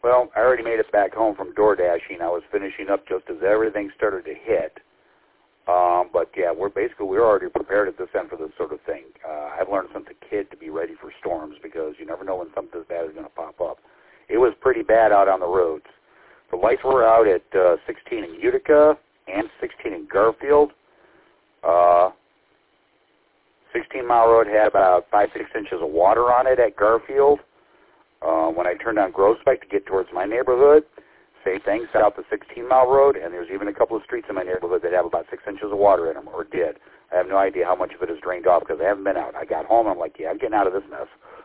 Well, I already made it back home from door dashing. I was finishing up just as everything started to hit. But yeah, we're already prepared at this end for this sort of thing. I've learned since a kid to be ready for storms because you never know when something as bad is going to pop up. It was pretty bad out on the roads. The lights were out at 16 in Utica and 16 in Garfield. 16 Mile Road had about 5-6 inches of water on it at Garfield. When I turned on Groesbeck to get towards my neighborhood, same thing, south of 16 Mile Road, and there's even a couple of streets in my neighborhood that have about 6 inches of water in them, or did. I have no idea how much of it is drained off because I haven't been out. I got home, and I'm like, yeah, I'm getting out of this mess.